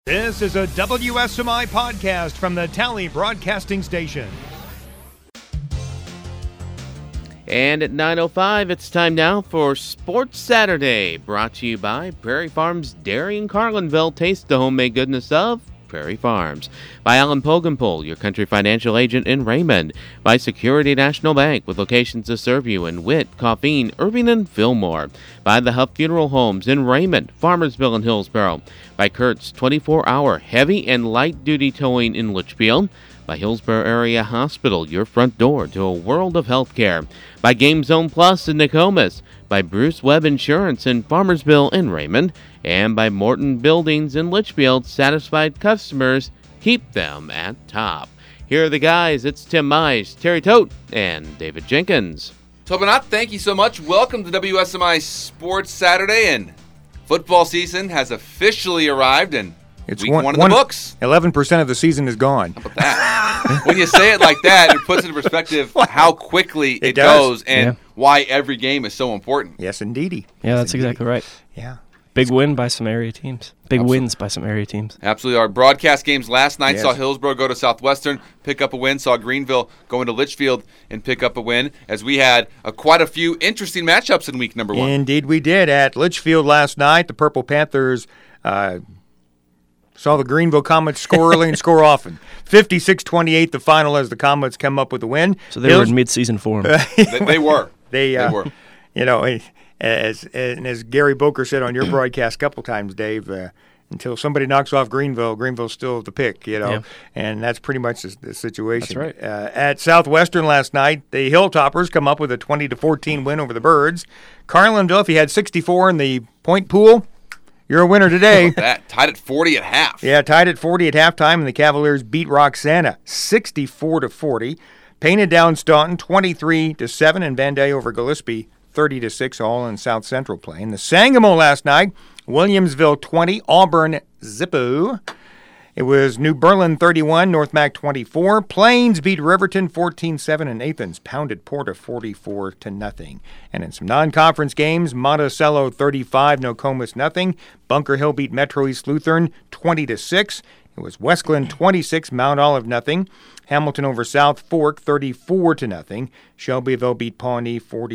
This is a WSMI podcast from the Tally Broadcasting Station. And at 9:05, it's time now for Sports Saturday, brought to you by Prairie Farms Dairy in Carlinville. Taste the homemade goodness of Prairie Farms. By Alan Pogenpole, your country financial agent in Raymond. By Security National Bank, with locations to serve you in Witt, Coffeen, Irving, and Fillmore. By the Huff Funeral Homes in Raymond, Farmersville, and Hillsborough. By Kurt's 24-hour heavy and light-duty towing in Litchfield. By Hillsborough Area Hospital, your front door to a world of healthcare. By Game Zone Plus in Nokomis. By Bruce Webb Insurance in Farmersville and Raymond. And by Morton Buildings in Litchfield. Satisfied customers, keep them at top. Here are the guys. It's Tim Mize, Terry Tote, and David Jenkins. Tobanat, thank you so much. Welcome to WSMI Sports Saturday, and football season has officially arrived, and It's week one in the books. 11% of the season is gone. How about that? When you say it like that, it puts into perspective how quickly it goes and why every game is so important. Yes, indeedy. Yeah, that's exactly right. Yeah. Big win by some area teams. Wins by some area teams. Absolutely. Our broadcast games last night saw Hillsborough go to Southwestern, pick up a win, saw Greenville go into Litchfield and pick up a win, as we had quite a few interesting matchups in week number one. Indeed we did. At Litchfield last night, the Purple Panthers saw the Greenville Comets score early and score often. 56-28 the final as the Comets come up with a win. So they were in mid-season form. They were. They were. You know, as Gary Boker said on your broadcast a couple times, Dave, until somebody knocks off Greenville, Greenville's still the pick, and that's pretty much the situation. That's right. At Southwestern last night, the Hilltoppers come up with a 20-14 win over the Birds. Carlinville, if you had 64 in the point pool, you're a winner today. That tied at 40 at half. Yeah, tied at 40 at halftime, and the Cavaliers beat Roxana 64-40. Painted down Staunton 23-7, and Vandalia over Gillespie 30-6, all in South Central play. In the Sangamo last night, Williamsville 20, Auburn Zippo. It was New Berlin 31, North Mac 24. Plains beat Riverton 14-7, and Athens pounded Porter 44-0. And in some non-conference games, Monticello 35, Nokomis nothing. Bunker Hill beat Metro East Lutheran 20-6. It was Westglen 26, Mount Olive nothing. Hamilton over South Fork 34-0. Shelbyville beat Pawnee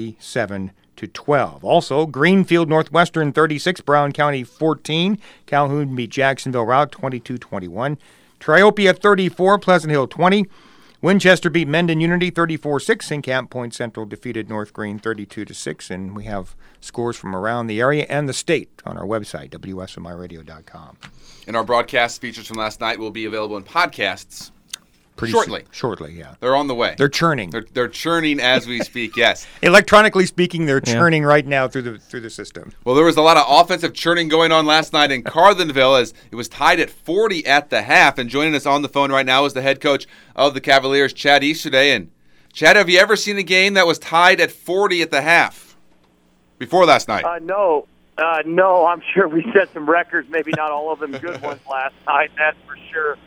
47-12. Also, Greenfield Northwestern 36, Brown County 14. Calhoun beat Jacksonville Route 22-21. Triopia 34, Pleasant Hill 20. Winchester beat Mendon Unity 34-6, and Camp Point Central defeated North Green 32-6. And we have scores from around the area and the state on our website, WSMIRadio.com. And our broadcast features from last night will be available in podcasts shortly, yeah. They're on the way. They're churning. They're churning as we speak, yes. Electronically speaking, they're churning right now through the system. Well, there was a lot of offensive churning going on last night in Carlinville as it was tied at 40 at the half. And joining us on the phone right now is the head coach of the Cavaliers, Chad Easterday. And Chad, have you ever seen a game that was tied at 40 at the half before last night? No, I'm sure we set some records, maybe not all of them good ones last night, that's for sure.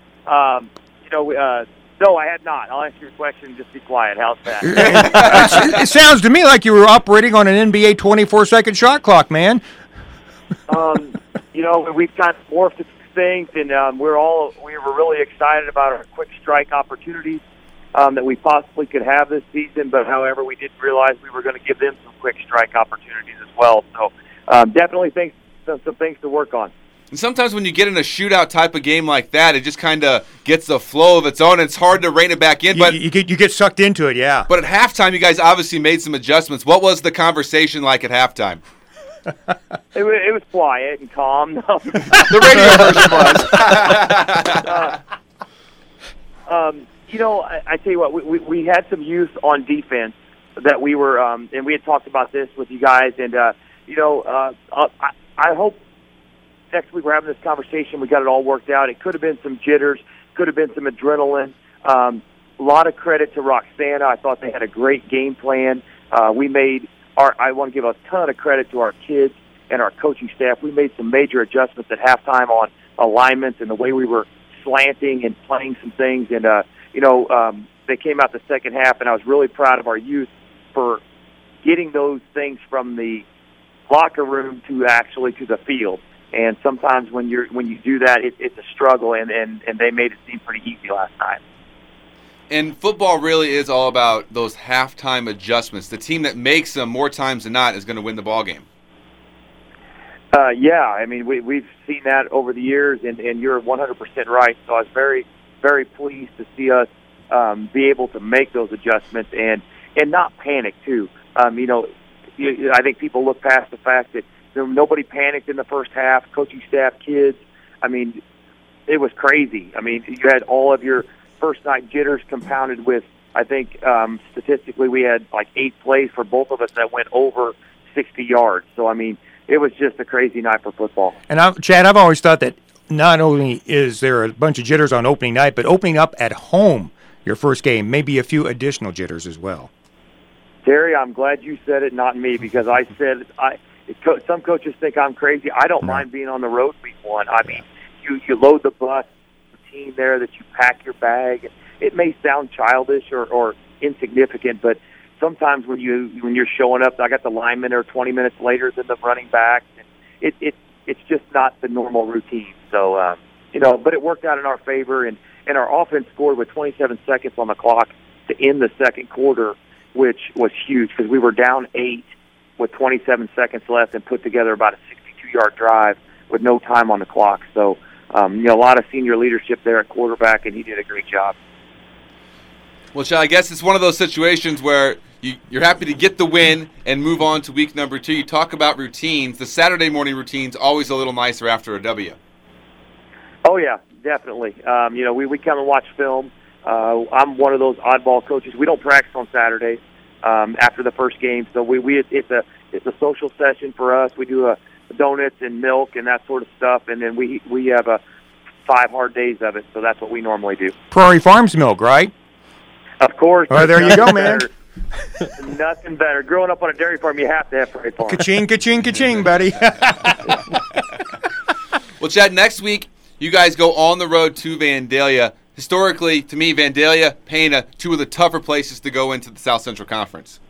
No, I had not. I'll answer your question. Just be quiet. How's that? It sounds to me like you were operating on an NBA 24-second shot clock, man. We've kind of morphed things, and we were really excited about our quick strike opportunities that we possibly could have this season. But however, we didn't realize we were going to give them some quick strike opportunities as well. So definitely some things to work on. And sometimes when you get in a shootout type of game like that, it just kind of gets a flow of its own. It's hard to rein it back in. But you get sucked into it, yeah. But at halftime, you guys obviously made some adjustments. What was the conversation like at halftime? It was quiet and calm. The radio version was. I tell you what, we had some youth on defense that we were, and we had talked about this with you guys. And, I hope next week we're having this conversation. We got it all worked out. It could have been some jitters, could have been some adrenaline. A lot of credit to Roxana. I thought they had a great game plan. I want to give a ton of credit to our kids and our coaching staff. We made some major adjustments at halftime on alignments and the way we were slanting and playing some things. And, they came out the second half, and I was really proud of our youth for getting those things from the locker room to the field. And sometimes when you do that, it's a struggle, and they made it seem pretty easy last night. And football really is all about those halftime adjustments. The team that makes them more times than not is going to win the ball game. Yeah, I mean, we've seen that over the years, and you're 100% right. So I was very, very pleased to see us be able to make those adjustments and not panic, too. I think people look past the fact that nobody panicked in the first half, coaching staff, kids. I mean, it was crazy. I mean, you had all of your first night jitters compounded with, I think, statistically we had like 8 plays for both of us that went over 60 yards. So, I mean, it was just a crazy night for football. And Chad, I've always thought that not only is there a bunch of jitters on opening night, but opening up at home your first game, maybe a few additional jitters as well. Terry, I'm glad you said it, not me, because I said some coaches think I'm crazy. I don't mind being on the road week one. I mean, you load the bus, routine there, that you pack your bag. It may sound childish or insignificant, but sometimes when you're showing up, I got the linemen are 20 minutes later than the running backs. It's just not the normal routine. So but it worked out in our favor, and our offense scored with 27 seconds on the clock to end the second quarter, which was huge because we were down 8 with 27 seconds left and put together about a 62-yard drive with no time on the clock. So, a lot of senior leadership there at quarterback, and he did a great job. Well, Chad, I guess it's one of those situations where you're happy to get the win and move on to week number 2. You talk about routines. The Saturday morning routine's always a little nicer after a W. Oh, yeah, definitely. We come and watch film. I'm one of those oddball coaches. We don't practice on Saturdays after the first game, so it's a social session for us. We do donuts and milk and that sort of stuff, and then we have 5 hard days of it, so that's what we normally do. Prairie Farms milk, right? Of course. Oh, there you go, man. Nothing better. Growing up on a dairy farm, you have to have Prairie Farms. Ka-ching, ka-ching, ka-ching, buddy. Well, Chad, next week you guys go on the road to Vandalia. Historically, to me, Vandalia, Pana, 2 of the tougher places to go into the South Central Conference.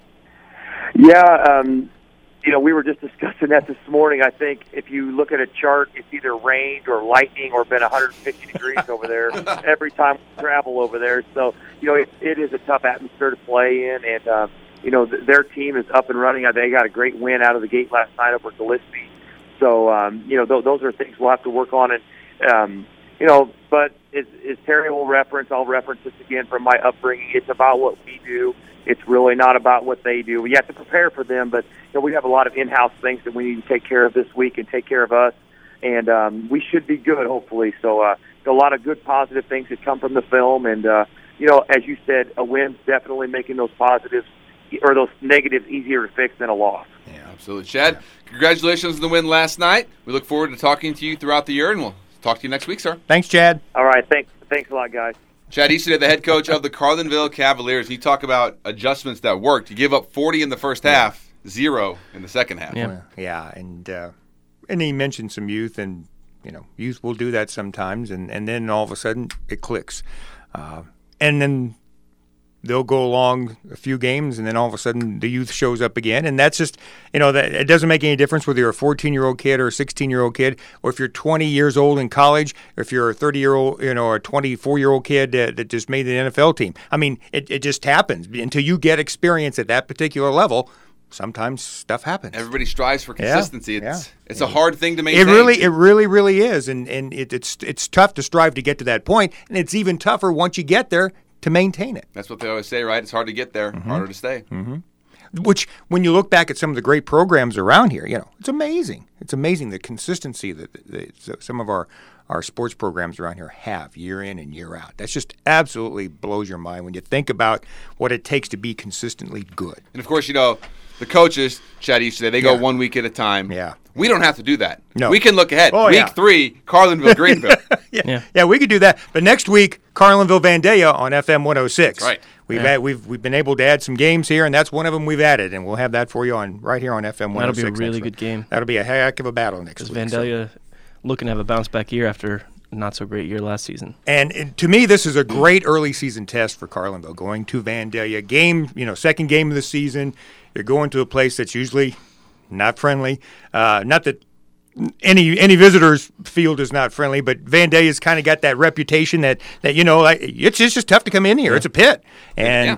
Yeah, we were just discussing that this morning. I think if you look at a chart, it's either rained or lightning or been 150 degrees over there every time we travel over there. So, it is a tough atmosphere to play in. And, their team is up and running. They got a great win out of the gate last night over Gillespie. So, those are things we'll have to work on. And, but as Terry will reference, I'll reference this again from my upbringing. It's about what we do. It's really not about what they do. We have to prepare for them, but we have a lot of in-house things that we need to take care of this week and take care of us, and we should be good, hopefully. So a lot of good, positive things that come from the film, and as you said, a win's definitely making those positives or those negatives easier to fix than a loss. Yeah, absolutely. Chad, congratulations on the win last night. We look forward to talking to you throughout the year, and we'll talk to you next week, sir. Thanks, Chad. All right, thanks a lot, guys. Chad Easterday, the head coach of the Carlinville Cavaliers. You talk about adjustments that worked. You give up 40 in the first half, 0 in the second half. Yeah, and he mentioned some youth, and youth will do that sometimes, and then all of a sudden it clicks, and then they'll go along a few games, and then all of a sudden the youth shows up again. And that's just, that it doesn't make any difference whether you're a 14-year-old kid or a 16-year-old kid, or if you're 20 years old in college, or if you're a 30-year-old, or a 24-year-old kid that just made the NFL team. I mean, it just happens. Until you get experience at that particular level, sometimes stuff happens. Everybody strives for consistency. Yeah. It's a hard thing to maintain. It really is. And it's tough to strive to get to that point, and it's even tougher once you get there to maintain it. That's what they always say, right? It's hard to get there, harder to stay. Mm-hmm. Which, when you look back at some of the great programs around here, it's amazing. It's amazing the consistency that some of our sports programs around here have year in and year out. That's just absolutely blows your mind when you think about what it takes to be consistently good. And, of course, the coaches, Chad Easterday, they go 1 week at a time. Yeah. We don't have to do that. No. We can look ahead. Oh, week 3, Carlinville, Greenville. Yeah, we could do that. But next week, Carlinville, Vandalia on FM 106. That's We've right. we've been able to add some games here, and that's one of them we've added, and we'll have that for you right here on FM 106. That'll be a really good game. That'll be a heck of a battle next week. Because Vandalia looking to have a bounce-back year after a not-so-great year last season. And to me, this is a great early season test for Carlinville, going to Vandalia. Second game of the season. You're going to a place that's usually not friendly. Not that any visitor's field is not friendly, but Van Day has kind of got that reputation that it's just tough to come in here. It's a pit, and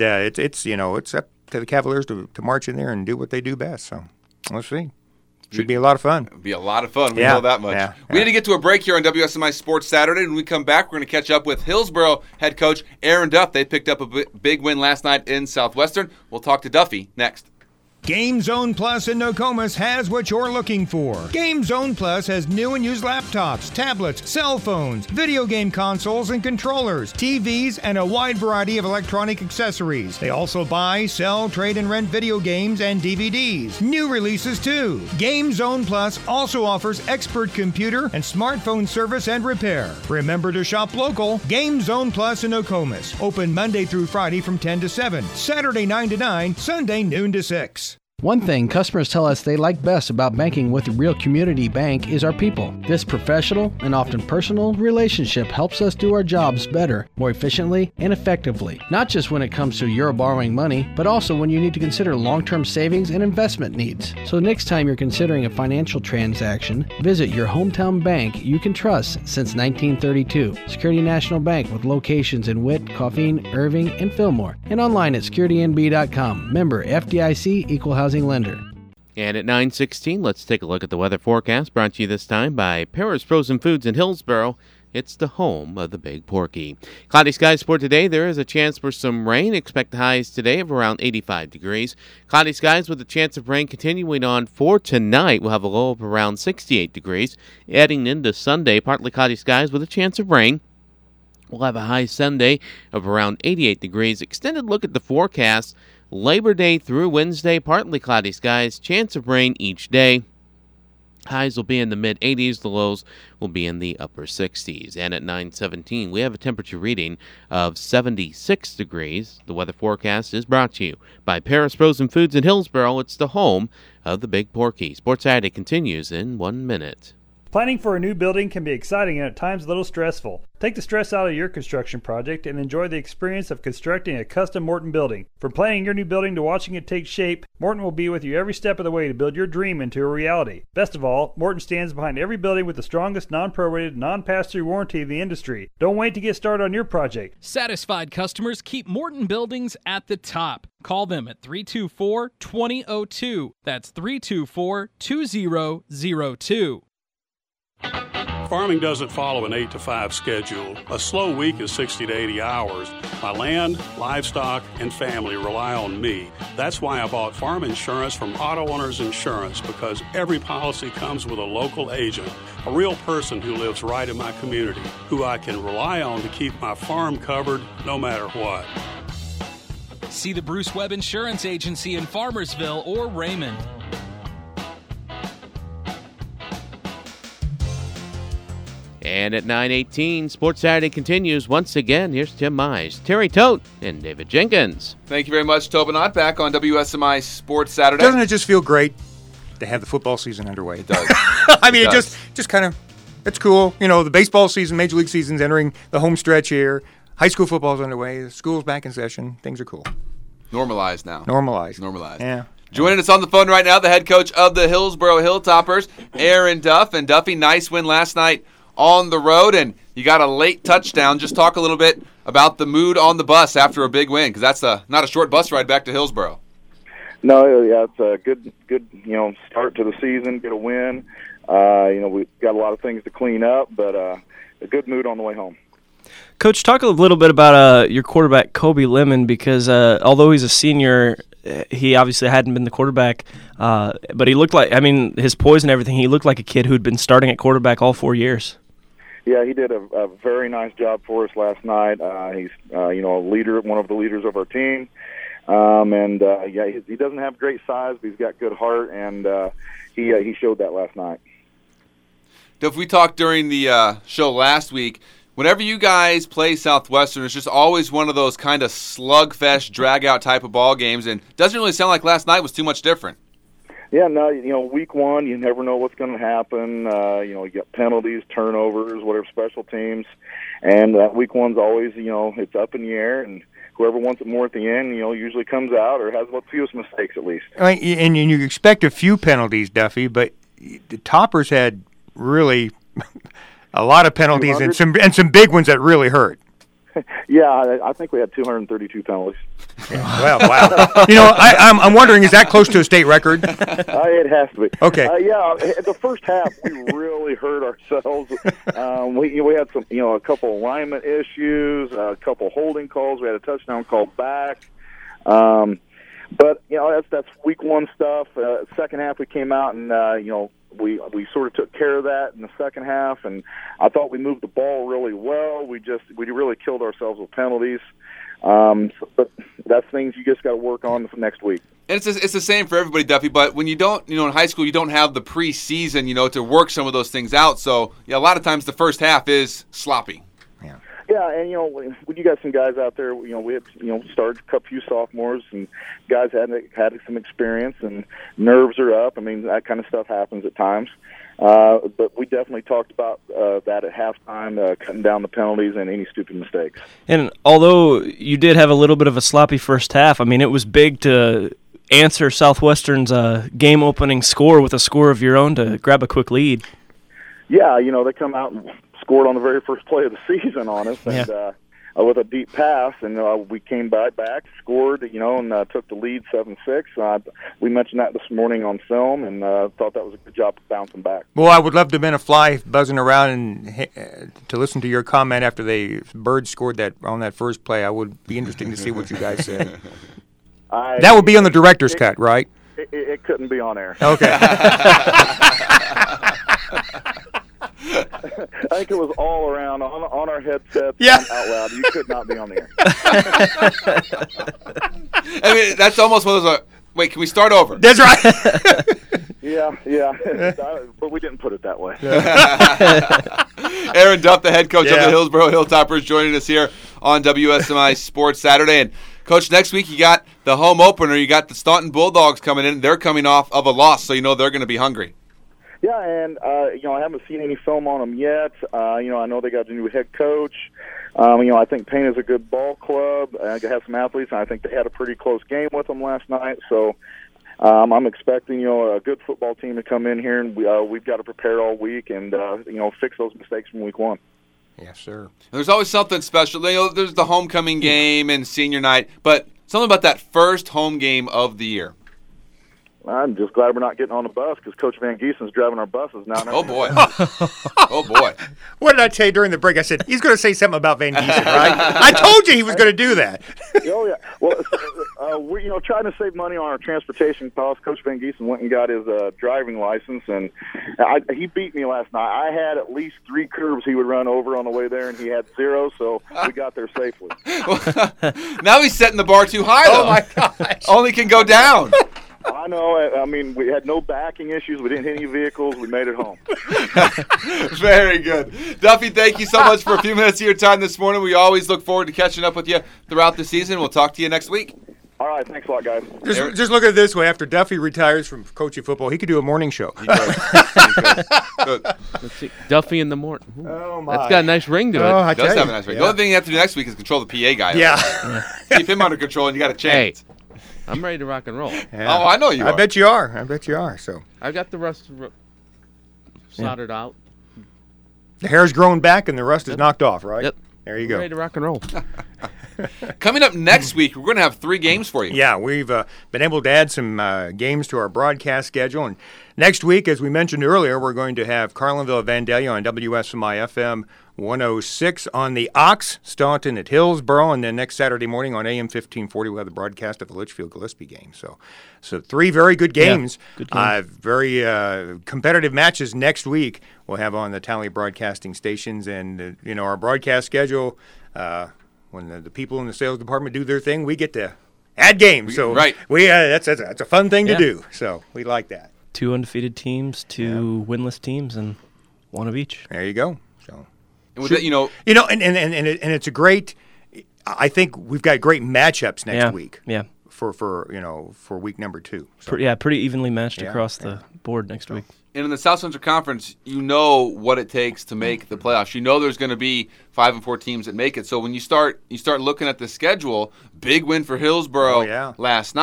it's up to the Cavaliers to march in there and do what they do best. So let's see. Should be a lot of fun. It'll be a lot of fun. We know that much. We need to get to a break here on WSMI Sports Saturday. When we come back, we're going to catch up with Hillsboro head coach Aaron Duff. They picked up a big win last night in Southwestern. We'll talk to Duffy next. Game Zone Plus in Nokomis has what you're looking for. Game Zone Plus has new and used laptops, tablets, cell phones, video game consoles and controllers, TVs, and a wide variety of electronic accessories. They also buy, sell, trade, and rent video games and DVDs. New releases too. Game Zone Plus also offers expert computer and smartphone service and repair. Remember to shop local. Game Zone Plus in Nokomis. Open Monday through Friday from 10 to 7, Saturday 9 to 9, Sunday noon to 6. One thing customers tell us they like best about banking with a real community bank is our people. This professional and often personal relationship helps us do our jobs better, more efficiently, and effectively. Not just when it comes to your borrowing money, but also when you need to consider long-term savings and investment needs. So next time you're considering a financial transaction, visit your hometown bank you can trust since 1932. Security National Bank with locations in Witt, Coffeen, Irving, and Fillmore. And online at securitynb.com. Member FDIC Equal Housing Lender. And at 9:16, let's take a look at the weather forecast, brought to you this time by Paris Frozen Foods in Hillsboro. It's the home of the Big Porky. Cloudy skies for today. There is a chance for some rain. Expect highs today of around 85 degrees. Cloudy skies with a chance of rain continuing on for tonight. We'll have a low of around 68 degrees. Heading into Sunday, partly cloudy skies with a chance of rain. We'll have a high Sunday of around 88 degrees. Extended look at the forecast. Labor Day through Wednesday, partly cloudy skies, chance of rain each day. Highs will be in the mid-80s, the lows will be in the upper 60s. And at 9:17, we have a temperature reading of 76 degrees. The weather forecast is brought to you by Paris Frozen Foods in Hillsboro. It's the home of the Big Porky. Sports Saturday continues in 1 minute. Planning for a new building can be exciting and at times a little stressful. Take the stress out of your construction project and enjoy the experience of constructing a custom Morton building. From planning your new building to watching it take shape, Morton will be with you every step of the way to build your dream into a reality. Best of all, Morton stands behind every building with the strongest non-prorated, non-pass-through warranty in the industry. Don't wait to get started on your project. Satisfied customers keep Morton Buildings at the top. Call them at 324-2002. That's 324-2002. Farming doesn't follow an 8 to 5 schedule. A slow week is 60 to 80 hours. My land, livestock, and family rely on me. That's why I bought farm insurance from Auto Owners Insurance, because every policy comes with a local agent, a real person who lives right in my community, who I can rely on to keep my farm covered no matter what. See the Bruce Webb Insurance Agency in Farmersville or Raymond. And at 9:18, Sports Saturday continues. Once again, here's Tim Mize, Terry Tote, and David Jenkins. Thank you very much, Tobinot. Back on WSMI Sports Saturday. Doesn't it just feel great to have the football season underway? It does. I mean, it just kind of, it's cool. You know, the baseball season, Major League season's entering the home stretch here. High school football's underway. The school's back in session. Things are cool. Normalized now. Normalized. Yeah. Joining us on the phone right now, the head coach of the Hillsboro Hilltoppers, Aaron Duff. And Duffy, nice win last night on the road, and you got a late touchdown. Just talk a little bit about the mood on the bus after a big win, because that's not a short bus ride back to Hillsboro. No, yeah, it's a good, start to the season. Get a win. We've got a lot of things to clean up, but a good mood on the way home. Coach, talk a little bit about your quarterback, Kobe Lemon, because although he's a senior, he obviously hadn't been the quarterback, but he looked like, his poise and everything, he looked like a kid who'd been starting at quarterback all 4 years. Yeah, he did a very nice job for us last night. He's, a leader, one of the leaders of our team. He doesn't have great size, but he's got good heart, and he showed that last night. Duff, we talked during the show last week. Whenever you guys play Southwestern, it's just always one of those kind of slugfest, drag-out type of ball games, and it doesn't really sound like last night was too much different. Yeah, no, week one, you never know what's going to happen. You get penalties, turnovers, whatever, special teams. And week one's always, it's up in the air, and whoever wants it more at the end, usually comes out or has the fewest mistakes at least. And you expect a few penalties, Duffy, but the Toppers had really a lot of penalties and some big ones that really hurt. Yeah, I think we had 232 penalties. Well, wow. I'm wondering, is that close to a state record? It has to be. Okay. The first half we really hurt ourselves. We had some, a couple alignment issues, a couple holding calls. We had a touchdown called back. But that's week one stuff. Second half we came out and we sort of took care of that in the second half, and I thought we moved the ball really well. We really killed ourselves with penalties. But that's things you just got to work on for next week. And it's the same for everybody, Duffy. But when you don't, in high school, you don't have the preseason, to work some of those things out. So a lot of times the first half is sloppy. Yeah, and when you got some guys out there, we had started a few sophomores and guys had some experience and nerves are up. I mean, that kind of stuff happens at times. But we definitely talked about that at halftime, cutting down the penalties and any stupid mistakes. And although you did have a little bit of a sloppy first half, I mean, it was big to answer Southwestern's game-opening score with a score of your own to grab a quick lead. Yeah, they come out and scored on the very first play of the season on us, and with a deep pass, and we came back, scored, and took the lead 7-6. We mentioned that this morning on film, and thought that was a good job of bouncing back. Well, I would love to have been a fly buzzing around and to listen to your comment after the Birds scored that on that first play. I would be interesting to see what you guys said. That would be on the director's cut, right? It couldn't be on air. Okay. I think it was all around on our headsets out loud. You could not be on the air. I mean, that's almost one of those. Wait, can we start over? That's right. Yeah. But we didn't put it that way. Aaron Duff, the head coach of the Hillsboro Hilltoppers, joining us here on WSMI Sports Saturday. And Coach, next week you got the home opener. You got the Staunton Bulldogs coming in. They're coming off of a loss, so they're going to be hungry. Yeah, and I haven't seen any film on them yet. I know they got a new head coach. I think Payne is a good ball club. They have some athletes, and I think they had a pretty close game with them last night. So I'm expecting a good football team to come in here, and we've got to prepare all week and fix those mistakes from week one. Yes, sir. There's always something special. There's the homecoming game and senior night, but something about that first home game of the year. I'm just glad we're not getting on the bus because Coach Van Giesen's driving our buses now. Oh, boy. Oh, boy. What did I tell you during the break? I said, he's going to say something about Van Giesen, right? I told you he was going to do that. Oh, yeah. Well, we're trying to save money on our transportation costs. Coach Van Giesen went and got his driving license, and he beat me last night. I had at least 3 curves he would run over on the way there, and he had 0, so we got there safely. Now he's setting the bar too high, though. Oh, my gosh. Only can go down. I know. I mean, we had no backing issues. We didn't hit any vehicles. We made it home. Very good. Duffy, thank you so much for a few minutes of your time this morning. We always look forward to catching up with you throughout the season. We'll talk to you next week. All right. Thanks a lot, guys. Just look at it this way. After Duffy retires from coaching football, he could do a morning show. He could. Let's see. Duffy in the morning. Oh, my. That's got a nice ring to it. Oh, It does have a nice ring. The only thing you have to do next week is control the PA guy. Yeah. Keep him under control, and you got a chance. Hey. I'm ready to rock and roll. Yeah. Oh, I know you are. I bet you are. So I got the rust soldered out. the hair's grown back and the rust is knocked off, right? Yep. There you go. Ready to rock and roll. Coming up next week, we're going to have 3 games for you. Yeah, we've been able to add some games to our broadcast schedule. And next week, as we mentioned earlier, we're going to have Carlinville Vandalia on WSMI FM 106 on the Ox, Staunton at Hillsboro, and then next Saturday morning on AM 1540 we'll have the broadcast of the Litchfield-Gillespie game. So 3 very good games. Yeah, good games. Very competitive matches next week we'll have on the Tally Broadcasting stations. And, our broadcast schedule, when the people in the sales department do their thing, we get to add games. So right. That's a fun thing to do. So we like that. 2 undefeated teams, 2 winless teams, and 1 of each. There you go. So. And with that, and it's a great. I think we've got great matchups next week. Yeah. For week number 2. So. Pretty evenly matched across the board next week. And in the South Central Conference, what it takes to make the playoffs. There's going to be 5 and 4 teams that make it. So when you start looking at the schedule, big win for Hillsboro last night.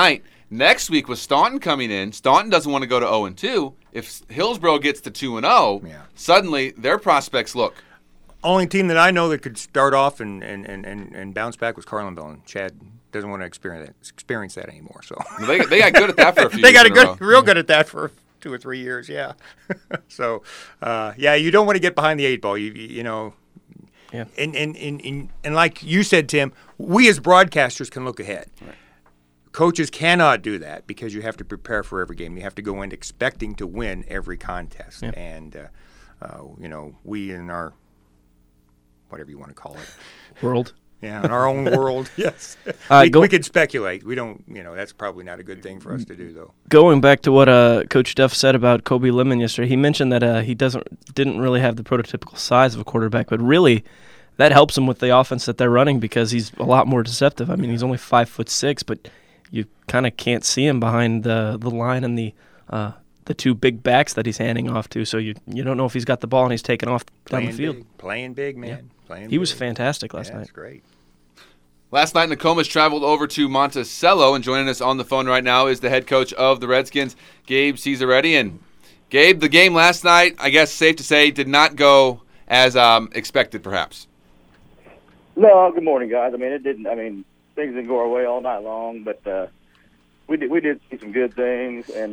Next week with Staunton coming in, Staunton doesn't want to go to 0-2. If Hillsboro gets to 2-0, suddenly their prospects look. Only team that I know that could start off and bounce back was Carlinville, and Chad doesn't want to experience that anymore. So they got good at that for a few they years. They got real good at that for 2 or 3 years, yeah. So, you don't want to get behind the 8 ball. You know. Yeah. And like you said, Tim, we as broadcasters can look ahead. Right. Coaches cannot do that because you have to prepare for every game. You have to go in expecting to win every contest. Yeah. And, we in our, whatever you want to call it. World. Yeah, in our own world, yes. We could speculate. We don't, that's probably not a good thing for us to do, though. Going back to what Coach Duff said about Kobe Lemon yesterday, he mentioned that he didn't really have the prototypical size of a quarterback, but really that helps him with the offense that they're running because he's a lot more deceptive. I mean, he's only 5'6", but you kind of can't see him behind the line and the 2 big backs that he's handing off to, so you don't know if he's got the ball and he's taking off down the field. Playing big, man. Yeah. He was fantastic last night. That's great. Last night, Nokomis traveled over to Monticello, and joining us on the phone right now is the head coach of the Redskins, Gabe Cesaretti. And Gabe, the game last night, I guess safe to say, did not go as expected, perhaps. No, good morning, guys. I mean, it didn't. I mean, things didn't go our way all night long, but we did see some good things. And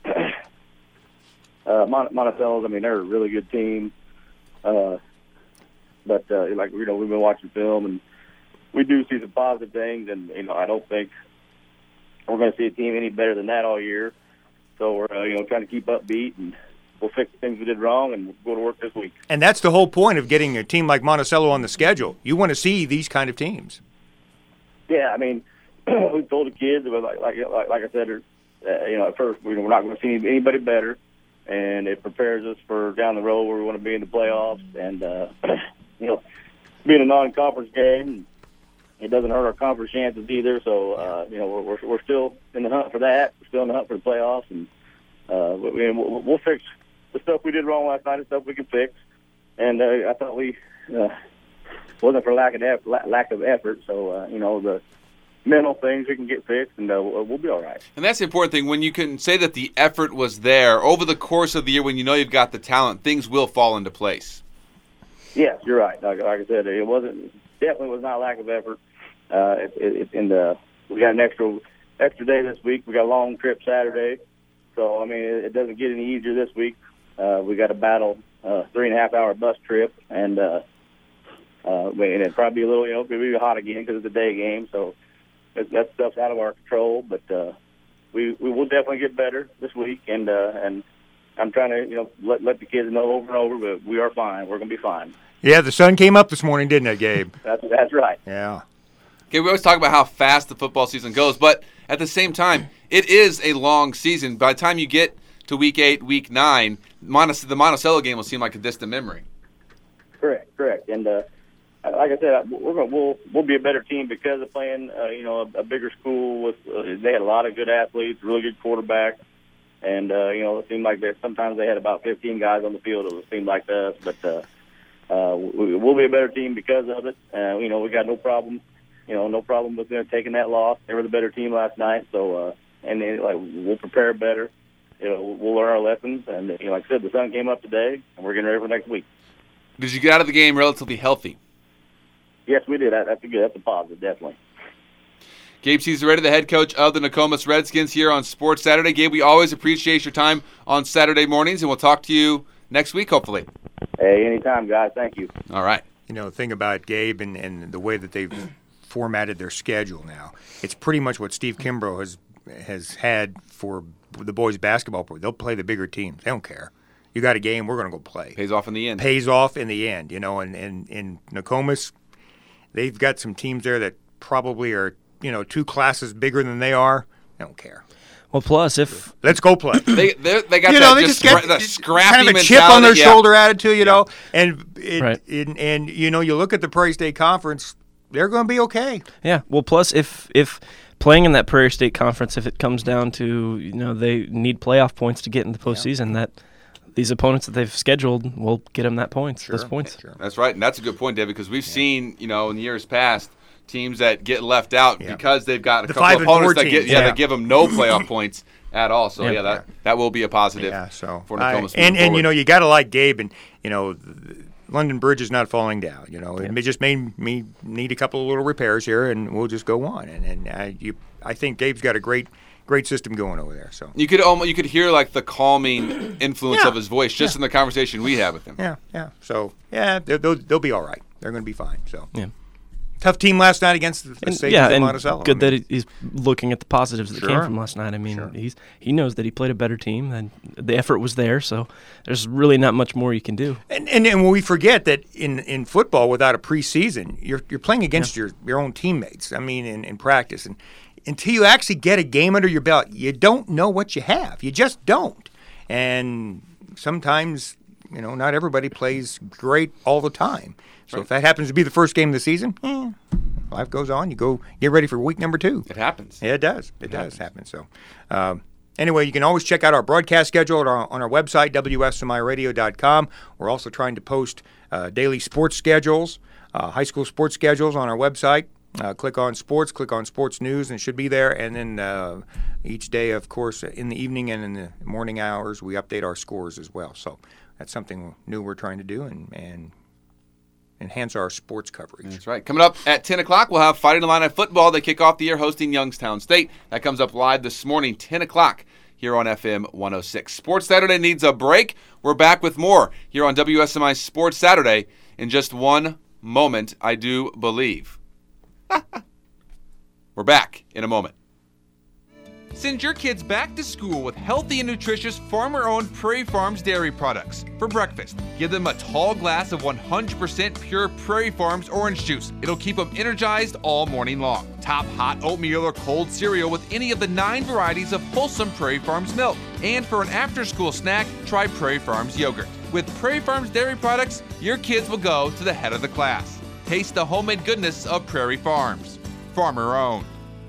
Monticello, I mean, they're a really good team. But we've been watching film, and we do see some positive things. And I don't think we're going to see a team any better than that all year. So we're trying to keep upbeat, and we'll fix the things we did wrong, and we'll go to work this week. And that's the whole point of getting a team like Monticello on the schedule. You want to see these kind of teams. Yeah, I mean, we told the kids, like I said, at first we're not going to see anybody better, and it prepares us for down the road where we want to be in the playoffs. And being a non-conference game, it doesn't hurt our conference chances either. So we're still in the hunt for that. We're still in the hunt for the playoffs, and we'll fix the stuff we did wrong last night and stuff we can fix. And I thought we wasn't for lack of effort. So the mental things we can get fixed, and we'll be all right. And that's the important thing. When you can say that the effort was there over the course of the year, when you know you've got the talent, things will fall into place. Yes, you're right. Like I said, definitely was not lack of effort. We got an extra day this week. We got a long trip Saturday, so I mean it doesn't get any easier this week. We got to battle 3.5-hour bus trip, and it'd probably be a little, maybe hot again because it's a day game. So that stuff's out of our control. But we will definitely get better this week, and I'm trying to let the kids know over and over, but we are fine. We're going to be fine. Yeah, the sun came up this morning, didn't it, Gabe? That's right. Yeah. Okay, we always talk about how fast the football season goes, but at the same time, it is a long season. By the time you get to Week 8, Week 9, the Monticello game will seem like a distant memory. Correct. And like I said, we'll be a better team because of playing a bigger school with they had a lot of good athletes, really good quarterback, and it seemed like sometimes they had about 15 guys on the field. It seemed like us, but we'll be a better team because of it. We got no problem. No problem with them taking that loss. They were the better team last night, so we'll prepare better. We'll learn our lessons, and like I said, the sun came up today, and we're getting ready for next week. Did you get out of the game relatively healthy? Yes, we did. That's good. That's a positive, definitely. Gabe Cesaretti, the head coach of the Nokomis Redskins, here on Sports Saturday. Gabe, we always appreciate your time on Saturday mornings, and we'll talk to you next week, hopefully. Hey, anytime, guys. Thank you. All right. The thing about Gabe and the way that they've formatted their schedule now, it's pretty much what Steve Kimbrough has had for the boys basketball. They'll play the bigger teams. They don't care. You got a game, we're going to go play. Pays off in the end. And in Nokomis, they've got some teams there that probably are, 2 classes bigger than they are. They don't care. Well, plus if let's go play, they got that scrappy kind of a mentality. chip on their shoulder attitude, right. and you look at the Prairie State Conference, they're going to be okay. Yeah. Well, plus if playing in that Prairie State Conference, if it comes down to they need playoff points to get in the postseason, that these opponents that they've scheduled will get them those points. Sure. That's right, and that's a good point, David, because we've seen in years past teams that get left out because they've got a The couple 5 and 4 opponents that teams. that give them no playoff points at all. So that will be a positive. Yeah, so for Nokomis. and you got to like Gabe, and London Bridge is not falling down. It just may need a couple of little repairs here, and we'll just go on. I think Gabe's got a great system going over there. So you could hear like the calming influence of his voice just in the conversation we had with him. Yeah. So they'll be all right. They're going to be fine. So tough team last night against the Sages of Monticello. Good that he's looking at the positives that came from last night. I mean, he knows that he played a better team, and the effort was there. So there's really not much more you can do. And when we forget that in football, without a preseason, you're playing against your own teammates. I mean, in practice, and until you actually get a game under your belt, you don't know what you have. You just don't. And sometimes, not everybody plays great all the time. So if that happens to be the first game of the season, life goes on. You go get ready for week number 2. It happens. Yeah, it does. It does happen. So anyway, you can always check out our broadcast schedule on our website, WSMIRadio.com. We're also trying to post daily sports schedules, high school sports schedules on our website. Click on sports news, and it should be there. And then each day, of course, in the evening and in the morning hours, we update our scores as well. So that's something new we're trying to do and enhance our sports coverage. That's right. Coming up at 10 o'clock, we'll have Fighting Illini football. They kick off the year hosting Youngstown State. That comes up live this morning, 10 o'clock, here on FM 106. Sports Saturday needs a break. We're back with more here on WSMI Sports Saturday in just one moment, I do believe. We're back in a moment. Send your kids back to school with healthy and nutritious farmer-owned Prairie Farms dairy products. For breakfast, give them a tall glass of 100% pure Prairie Farms orange juice. It'll keep them energized all morning long. Top hot oatmeal or cold cereal with any of the 9 varieties of wholesome Prairie Farms milk. And for an after-school snack, try Prairie Farms yogurt. With Prairie Farms dairy products, your kids will go to the head of the class. Taste the homemade goodness of Prairie Farms. Farmer-owned.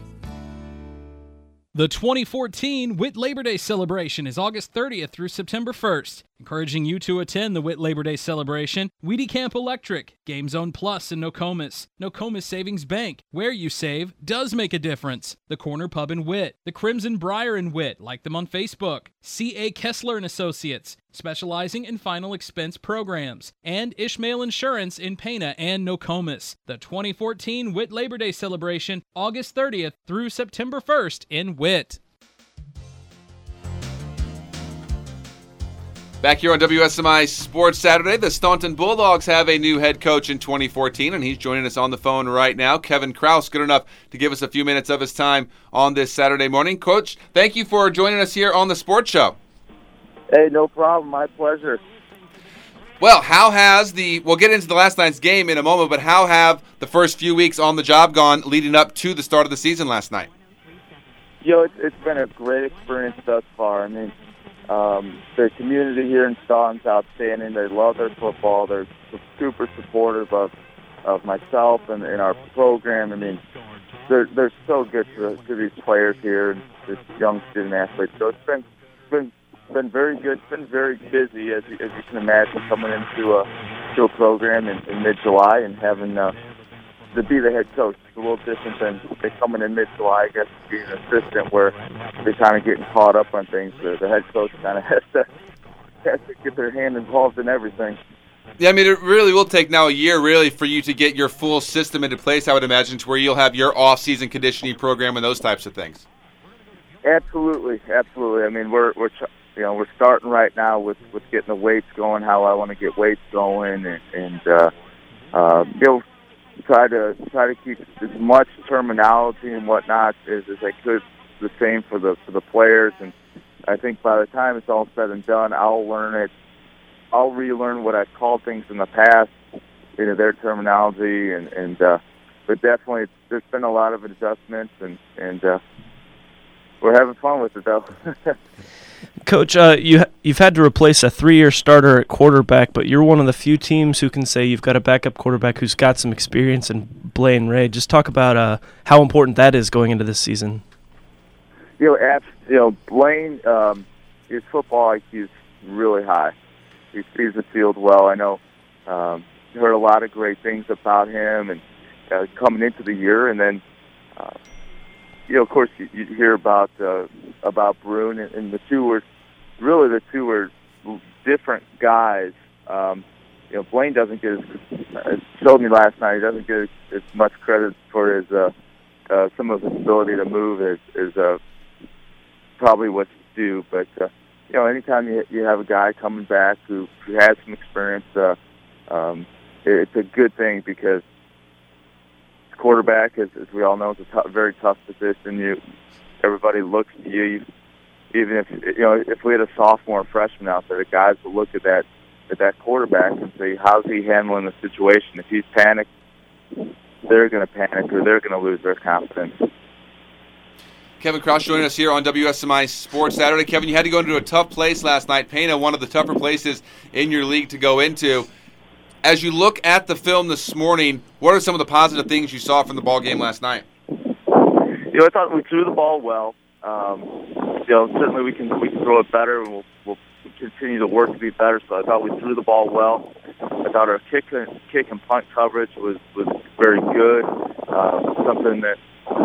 The 2014 Witt Labor Day celebration is August 30th through September 1st. Encouraging you to attend the Witt Labor Day celebration, Weedy Camp Electric, Game Zone Plus in Nokomis, Nokomis Savings Bank, where you save does make a difference. The Corner Pub in Witt, the Crimson Briar in Witt, like them on Facebook, C.A. Kessler and Associates, specializing in final expense programs, and Ishmael Insurance in Pana and Nokomis. The 2014 Witt Labor Day celebration, August 30th through September 1st in Witt. Back here on WSMI Sports Saturday, the Staunton Bulldogs have a new head coach in 2014, and he's joining us on the phone right now. Kevin Kraus, good enough to give us a few minutes of his time on this Saturday morning. Coach, thank you for joining us here on the Sports Show. Hey, no problem. My pleasure. Well, we'll get into the last night's game in a moment, but how have the first few weeks on the job gone leading up to the start of the season last night? It's been a great experience thus far. I mean, the community here in Staunton's outstanding. They love their football. They're super supportive of myself and our program. I mean, they're so good to these players here and this young student athletes. So it's been very good. It's been very busy, as you can imagine, coming into a program in mid-July and having to be the head coach. It's a little different than coming in mid-July, I guess, being an assistant, where they're kind of getting caught up on things. The head coach kind of has to get their hand involved in everything. Yeah, I mean, it really will take now a year, really, for you to get your full system into place, I would imagine, to where you'll have your off-season conditioning program and those types of things. Absolutely. I mean, we're starting right now with getting the weights going, how I want to get weights going, and try to keep as much terminology and whatnot as I could the same for the players. And I think by the time it's all said and done, I'll learn it. I'll relearn what I've called things in the past, their terminology, but definitely there's been a lot of adjustments, and we're having fun with it though. Coach, you've had to replace a 3-year starter at quarterback, but you're one of the few teams who can say you've got a backup quarterback who's got some experience in Blaine Ray. Just talk about how important that is going into this season. Blaine, his football IQ is really high. He sees the field well. I know. Heard a lot of great things about him, and coming into the year, and then of course you hear about Bruin, and the two were different guys. Blaine doesn't get showed me last night. He doesn't get as much credit for his some of his ability to move is probably what's due. But anytime you have a guy coming back who has some experience, it's a good thing, because quarterback, as we all know, is a very tough position. Everybody looks to you. Even if we had a sophomore or freshman out there, the guys will look at that quarterback and say, how's he handling the situation? If he's panicked, they're going to panic, or they're going to lose their confidence. Kevin Cross joining us here on WSMI Sports Saturday. Kevin, you had to go into a tough place last night. Pana, one of the tougher places in your league to go into. As you look at the film this morning, what are some of the positive things you saw from the ball game last night? I thought we threw the ball well. Certainly we can throw it better, and we'll continue to work to be better. So I thought we threw the ball well. I thought our kick and punt coverage was very good. Something that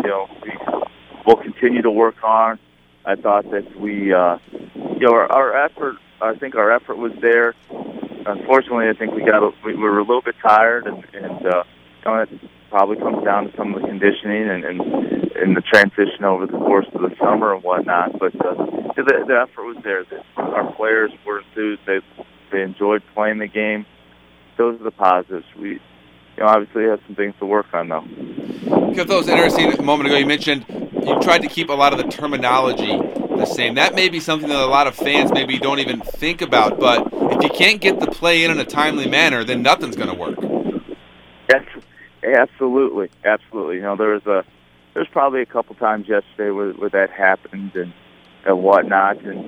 we'll continue to work on. I thought that we our effort. I think our effort was there. Unfortunately, I think we were a little bit tired, and it probably comes down to some of the conditioning and the transition over the course of the summer and whatnot. But the effort was there. Our players were enthused. They enjoyed playing the game. Those are the positives. We obviously have some things to work on, though. Kev, that was interesting. A moment ago, you mentioned you tried to keep a lot of the terminology the same. That may be something that a lot of fans maybe don't even think about, but if you can't get the play in a timely manner, then nothing's going to work. Yes, absolutely. There's probably a couple times yesterday where that happened and whatnot, and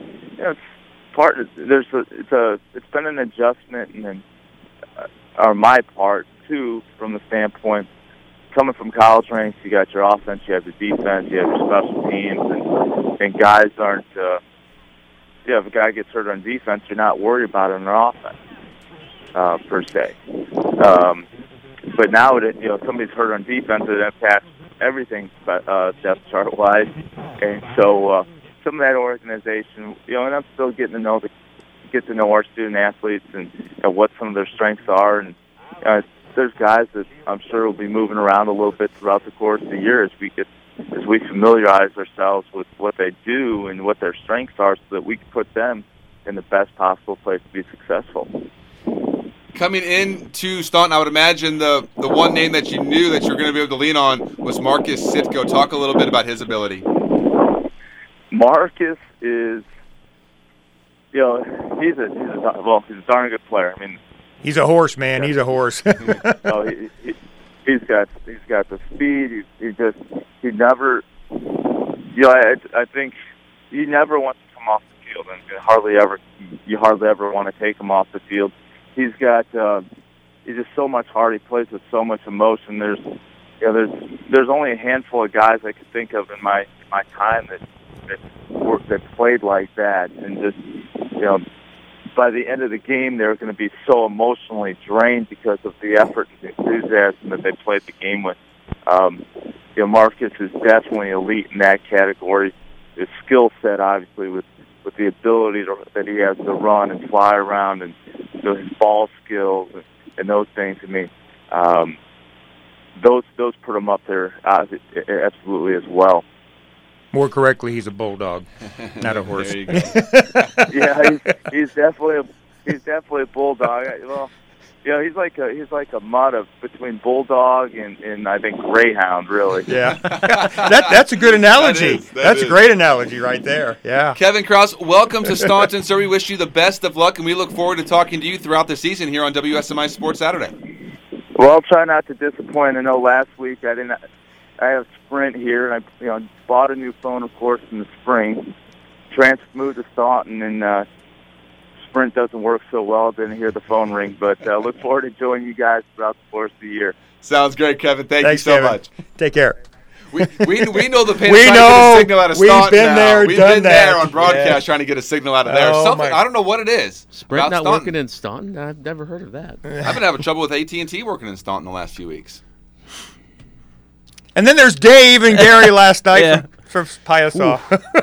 it's been an adjustment, and on my part too, from the standpoint coming from college ranks. You got your offense, you have your defense, you have your special teams, and guys aren't. If a guy gets hurt on defense, you're not worried about it on their offense per se. But now, somebody's hurt on defense, it impacts everything depth chart wise, and so some of that organization, and I'm still getting to know our student athletes and what some of their strengths are, and there's guys that I'm sure will be moving around a little bit throughout the course of the year as we familiarize ourselves with what they do and what their strengths are, so that we can put them in the best possible place to be successful. Coming into Staunton, I would imagine the one name that you knew that you were going to be able to lean on was Marcus Sitko. Talk a little bit about his ability. Marcus is, he's a darn good player. I mean, he's a horse, man. He's a horse. He's got the speed. He never. I think he never wants to come off the field, and you hardly ever want to take him off the field. He's got he's just so much heart. He plays with so much emotion. There's only a handful of guys I could think of in my time that played like that, and just by the end of the game, they're going to be so emotionally drained because of the effort and enthusiasm that they played the game with. Marcus is definitely elite in that category. His skill set, obviously, with the ability that he has to run and fly around, and his ball skills and those things. I mean, those put him up there absolutely as well. More correctly, he's a bulldog, not a horse. There you go. Yeah, he's definitely a bulldog. Well, he's like a mutt between bulldog and I think greyhound, really. Yeah, that's a good analogy. That's a great analogy right there. Yeah. Kevin Cross, welcome to Staunton, sir. We wish you the best of luck, and we look forward to talking to you throughout the season here on WSMI Sports Saturday. Well, I'll try not to disappoint. I know last week I have Sprint here, and I bought a new phone, of course, in the spring. Moved to Staunton, and Sprint doesn't work so well. Didn't hear the phone ring, but look forward to joining you guys throughout the course of the year. Sounds great, Kevin. Thanks you so Kevin. much. Take care. We know the pain We of trying to get know. a signal out of We've Staunton been now. there, We've done been there that. on broadcast Yeah. trying to get a signal out of there. Oh, Something my. I don't know what it is. Sprint about not Staunton. working in Staunton? I've never heard of that. I've been having trouble with AT&T working in Staunton the last few weeks. And then there's Dave and Gary last night from Piasaw.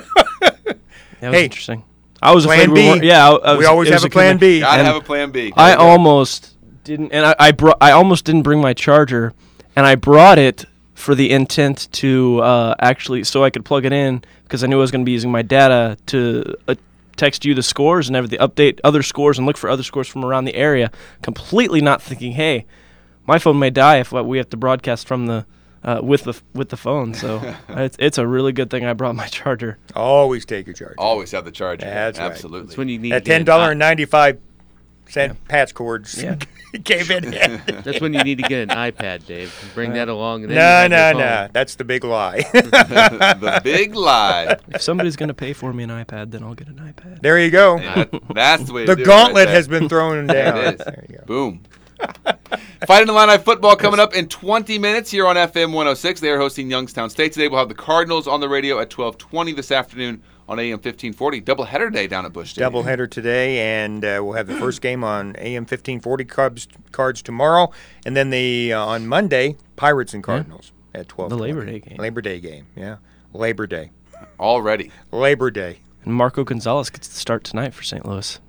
That was interesting. I was Plan afraid B. we weren't. Yeah, we always have a plan B. Gotta have a plan B. I almost didn't, and I almost didn't bring my charger, and I brought it for the intent to actually, so I could plug it in, because I knew I was going to be using my data to text you the scores and update other scores and look for other scores from around the area, completely not thinking, hey, my phone may die if we have to broadcast from the with the phone. So it's a really good thing I brought my charger. Always take your charger. Always have the charger. That's right. Absolutely. That's when you need That $10.95 patch cords came in. That's when you need to get an iPad, Dave. Bring that along. And then No. That's the big lie. The big lie. If somebody's going to pay for me an iPad, then I'll get an iPad. There you go. That's the way to The do it gauntlet right has been thrown down. It is. There you go. Boom. Fighting Illini football coming up in 20 minutes here on FM 106. They are hosting Youngstown State today. We'll have the Cardinals on the radio at 12:20 this afternoon on AM 1540. Doubleheader day down at Busch Stadium. Doubleheader today, and we'll have the first game on AM 1540 Cards tomorrow, and then on Monday, Pirates and Cardinals at 12. The Labor Day game. Labor Day game, yeah. Labor Day. Already. Labor Day. And Marco Gonzalez gets to start tonight for St. Louis.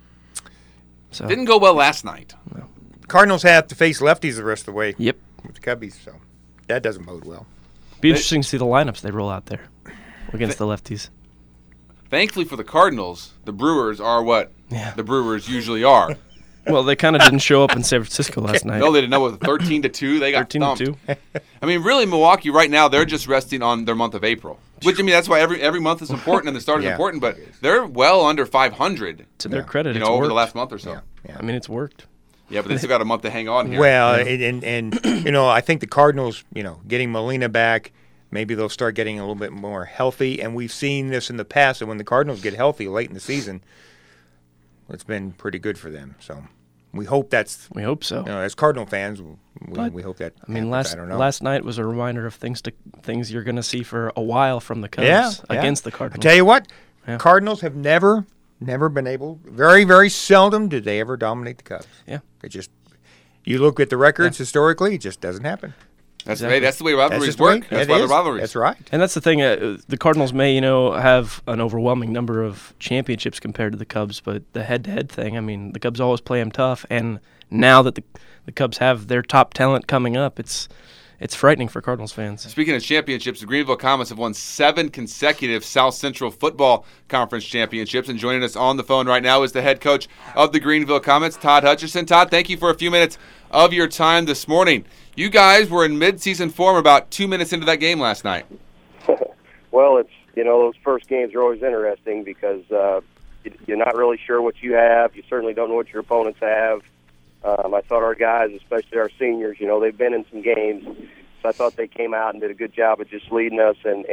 So Didn't go well last night. No. Cardinals have to face lefties the rest of the way. Yep. With the Cubbies, so that doesn't bode well. Be interesting to see the lineups they roll out there against the lefties. Thankfully for the Cardinals, the Brewers are what the Brewers usually are. Well, they kind of didn't show up in San Francisco last night. No, they didn't know. With 13-2, they got 13-2. I mean, really, Milwaukee right now, they're just resting on their month of April. Which, I mean, that's why every month is important and the start is important, but they're well under 500. To their credit, over worked. the last month or so. Yeah. I mean, it's worked. Yeah, but they still got a month to hang on here. Well, and I think the Cardinals, getting Molina back, maybe they'll start getting a little bit more healthy. And we've seen this in the past, and when the Cardinals get healthy late in the season, it's been pretty good for them. So we hope that's. We hope so. As Cardinal fans, we hope that. I mean, happens. last night was a reminder of things you're going to see for a while from the Cubs against the Cardinals. I tell you what, Cardinals have never been able. Very, very seldom did they ever dominate the Cubs. Yeah, it just. You look at the records historically, it just doesn't happen. That's the way rivalries work. That's why the rivalries. That's right. And that's the thing. The Cardinals may, have an overwhelming number of championships compared to the Cubs, but the head-to-head thing, I mean, the Cubs always play them tough. And now that the Cubs have their top talent coming up, it's frightening for Cardinals fans. Speaking of championships, the Greenville Comets have won 7 consecutive South Central Football Conference championships. And joining us on the phone right now is the head coach of the Greenville Comets, Todd Hutcherson. Todd, thank you for a few minutes of your time this morning. You guys were in mid-season form about 2 minutes into that game last night. Well, it's those first games are always interesting because you're not really sure what you have. You certainly don't know what your opponents have. I thought our guys, especially our seniors, they've been in some games, so I thought they came out and did a good job of just leading us. And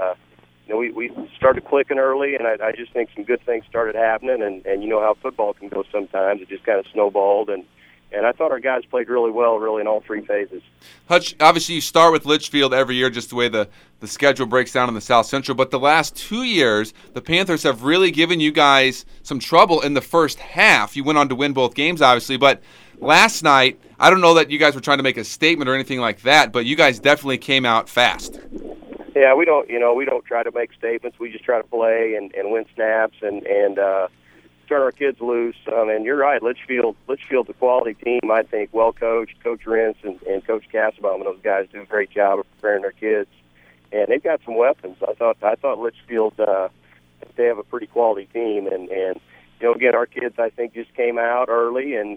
we started clicking early, and I just think some good things started happening. And you know how football can go sometimes; it just kind of snowballed. And I thought our guys played really well, really in all 3 phases. Hutch, obviously you start with Litchfield every year, just the way the schedule breaks down in the South Central. But the last 2 years, the Panthers have really given you guys some trouble in the first half. You went on to win both games, obviously. But last night, I don't know that you guys were trying to make a statement or anything like that, but you guys definitely came out fast. Yeah, we don't try to make statements. We just try to play and win snaps and turn our kids loose. And you're right, Litchfield's a quality team, I think, well coached. Coach Rentz and Coach Kassebaum and those guys do a great job of preparing their kids. And they've got some weapons. I thought Litchfield they have a pretty quality team. And again, our kids I think just came out early and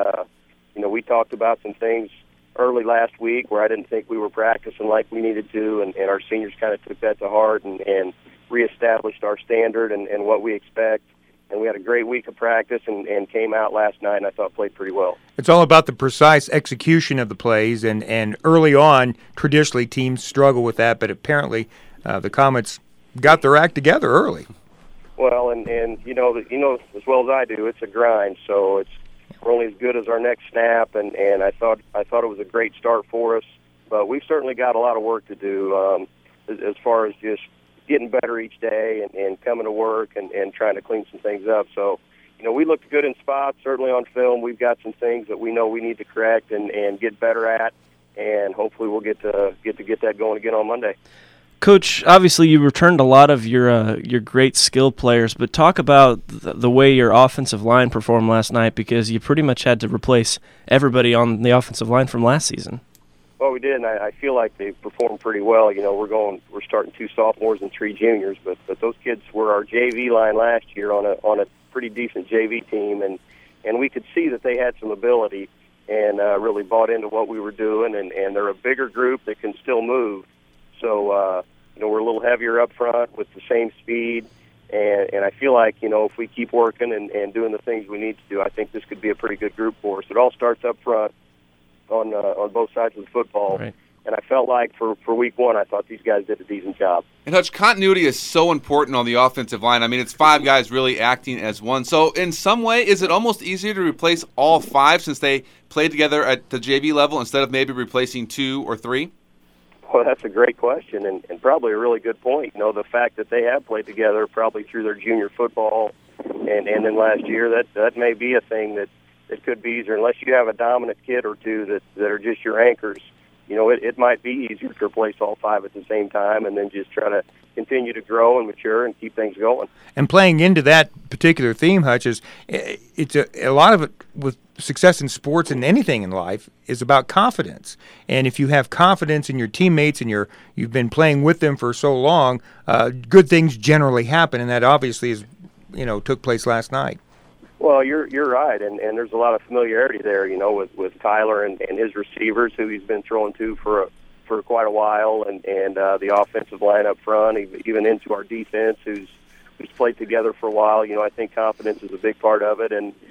we talked about some things early last week where I didn't think we were practicing like we needed to, and our seniors kind of took that to heart and reestablished our standard and what we expect. And we had a great week of practice and came out last night and I thought played pretty well. It's all about the precise execution of the plays, and early on, traditionally teams struggle with that, but apparently the Comets got their act together early. Well, and you know as well as I do, it's a grind, so we're only as good as our next snap, and I thought it was a great start for us, but we've certainly got a lot of work to do as far as just getting better each day and coming to work and trying to clean some things up. So, we looked good in spots, certainly on film. We've got some things that we know we need to correct and get better at, and hopefully we'll get that going again on Monday. Coach, obviously you returned a lot of your great skill players, but talk about the way your offensive line performed last night, because you pretty much had to replace everybody on the offensive line from last season. Well, we did, and I feel like they performed pretty well. You know, we're starting 2 sophomores and 3 juniors, but those kids were our JV line last year on a pretty decent JV team, and we could see that they had some ability and really bought into what we were doing, and they're a bigger group that can still move. So, we're a little heavier up front with the same speed, and I feel like, if we keep working and doing the things we need to do, I think this could be a pretty good group for us. It all starts up front on both sides of the football. Right. And I felt like for week 1, I thought these guys did a decent job. And, Hutch, continuity is so important on the offensive line. I mean, it's 5 guys really acting as one. So, in some way, is it almost easier to replace all 5 since they played together at the JV level instead of maybe replacing 2 or 3? Well, that's a great question and probably a really good point. The fact that they have played together probably through their junior football and then last year, that may be a thing that could be easier. Unless you have a dominant kid or 2 that are just your anchors, it might be easier to replace all 5 at the same time and then just try to continue to grow and mature and keep things going. And playing into that particular theme, Hutch, it's a lot of it with success in sports and anything in life is about confidence. And if you have confidence in your teammates and you've been playing with them for so long, good things generally happen, and that obviously took place last night. Well, you're right, and there's a lot of familiarity there, with Tyler and his receivers who he's been throwing to for quite a while, and the offensive line up front, even into our defense who's played together for a while. I think confidence is a big part of it, and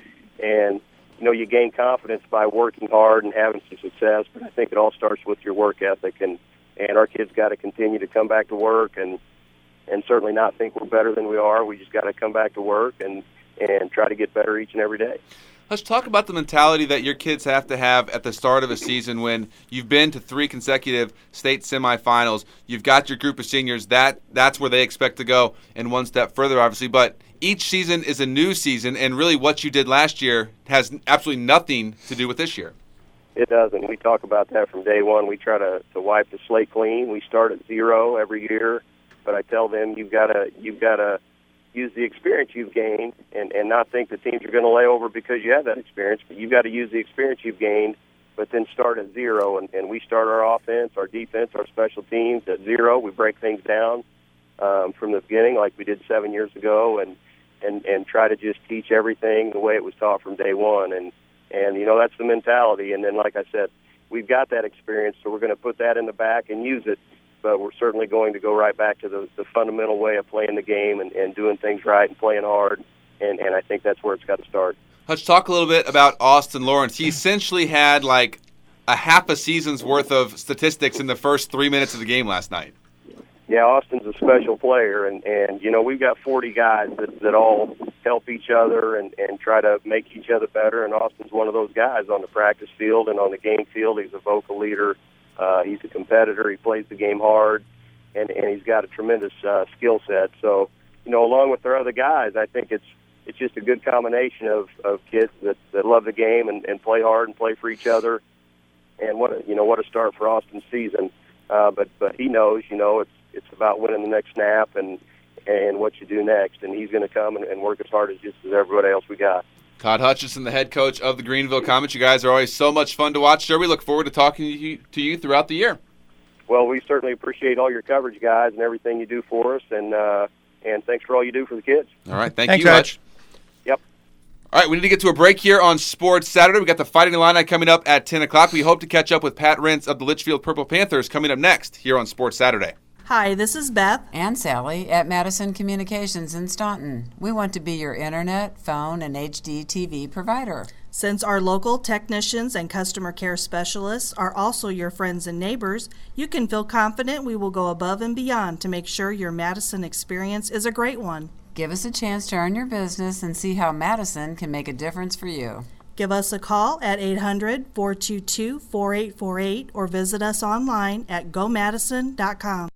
you gain confidence by working hard and having some success, but I think it all starts with your work ethic, and our kids got to continue to come back to work and certainly not think we're better than we are. We just got to come back to work and try to get better each and every day. Let's talk about the mentality that your kids have to have at the start of a season when you've been to 3 consecutive state semifinals. You've got your group of seniors. That's where they expect to go, and one step further, obviously. But each season is a new season, and really what you did last year has absolutely nothing to do with this year. It doesn't. We talk about that from day one. We try to wipe the slate clean. We start at 0 every year, but I tell them you've got to use the experience you've gained and not think the teams are going to lay over because you have that experience, but you've got to use the experience you've gained, but then start at 0. And we start our offense, our defense, our special teams at 0. We break things down from the beginning like we did 7 years ago and try to just teach everything the way it was taught from day one. And that's the mentality. And then, like I said, we've got that experience, so we're going to put that in the back and use it. But we're certainly going to go right back to the fundamental way of playing the game and doing things right and playing hard, and I think that's where it's got to start. Let's talk a little bit about Austin Lawrence. He essentially had like a half a season's worth of statistics in the first 3 minutes of the game last night. Yeah, Austin's a special player, and we've got 40 guys that all help each other and try to make each other better, and Austin's one of those guys on the practice field and on the game field. He's a vocal leader. He's a competitor. He plays the game hard, and he's got a tremendous skill set. So, along with our other guys, I think it's just a good combination of kids that love the game and play hard and play for each other. And what a start for Austin's season. But he knows, it's about winning the next snap and what you do next. And he's going to come and work as hard as everybody else we got. Todd Hutchison, the head coach of the Greenville Comets. You guys are always so much fun to watch. Sure, we look forward to talking to you throughout the year. Well, we certainly appreciate all your coverage, guys, and everything you do for us, and thanks for all you do for the kids. All right, thanks you, Hutch. Yep. All right, we need to get to a break here on Sports Saturday. We got the Fighting Illini coming up at 10 o'clock. We hope to catch up with Pat Rentz of the Litchfield Purple Panthers coming up next here on Sports Saturday. Hi, this is Beth and Sally at Madison Communications in Staunton. We want to be your internet, phone, and HD TV provider. Since our local technicians and customer care specialists are also your friends and neighbors, you can feel confident we will go above and beyond to make sure your Madison experience is a great one. Give us a chance to earn your business and see how Madison can make a difference for you. Give us a call at 800-422-4848 or visit us online at gomadison.com.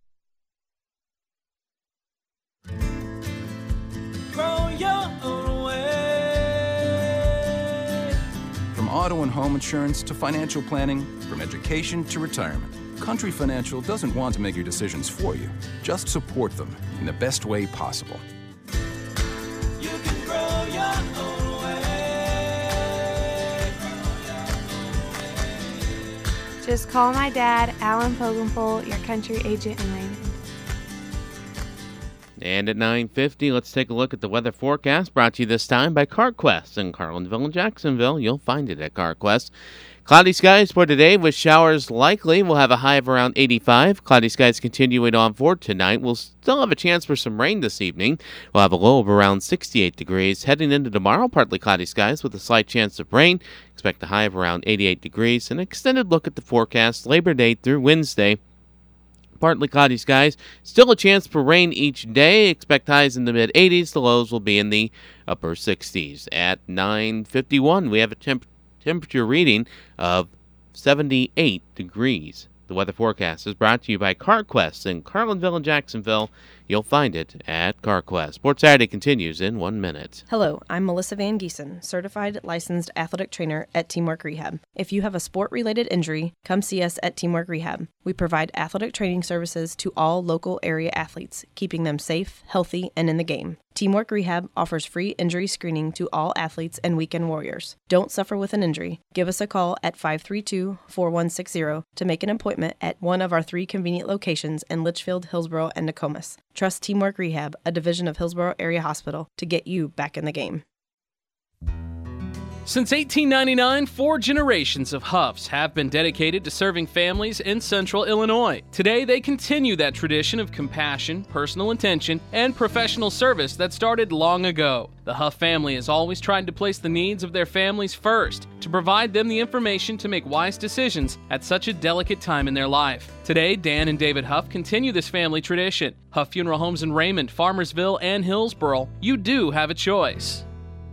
auto and home insurance to financial planning, from education to retirement. Country Financial doesn't want to make your decisions for you. Just support them in the best way possible. You can grow your own way. Just call my dad, Alan Pogenpole, your country agent in Raymond. And at 9:50, let's take a look at the weather forecast, brought to you this time by CarQuest in Carlinville and Jacksonville. You'll find it at CarQuest. Cloudy skies for today with showers likely. We'll have a high of around 85. Cloudy skies continuing on for tonight. We'll still have a chance for some rain this evening. We'll have a low of around 68 degrees. Heading into tomorrow, partly cloudy skies with a slight chance of rain. Expect a high of around 88 degrees. An extended look at the forecast Labor Day through Wednesday. Partly cloudy skies. Still a chance for rain each day. Expect highs in the mid-80s. The lows will be in the upper 60s. At 9:51, we have a temperature reading of 78 degrees. The weather forecast is brought to you by CarQuest in Carlinville and Jacksonville. You'll find it at CarQuest. Sports Saturday continues in 1 minute. Hello, I'm Melissa Van Giesen, certified licensed athletic trainer at Teamwork Rehab. If you have a sport-related injury, come see us at Teamwork Rehab. We provide athletic training services to all local area athletes, keeping them safe, healthy, and in the game. Teamwork Rehab offers free injury screening to all athletes and weekend warriors. Don't suffer with an injury. Give us a call at 532-4160 to make an appointment at one of our 3 convenient locations in Litchfield, Hillsborough, and Nokomis. Trust Teamwork Rehab, a division of Hillsborough Area Hospital, to get you back in the game. Since 1899, 4 generations of Huffs have been dedicated to serving families in central Illinois. Today, they continue that tradition of compassion, personal attention, and professional service that started long ago. The Huff family has always tried to place the needs of their families first, to provide them the information to make wise decisions at such a delicate time in their life. Today, Dan and David Huff continue this family tradition. Huff Funeral Homes in Raymond, Farmersville, and Hillsborough. You do have a choice.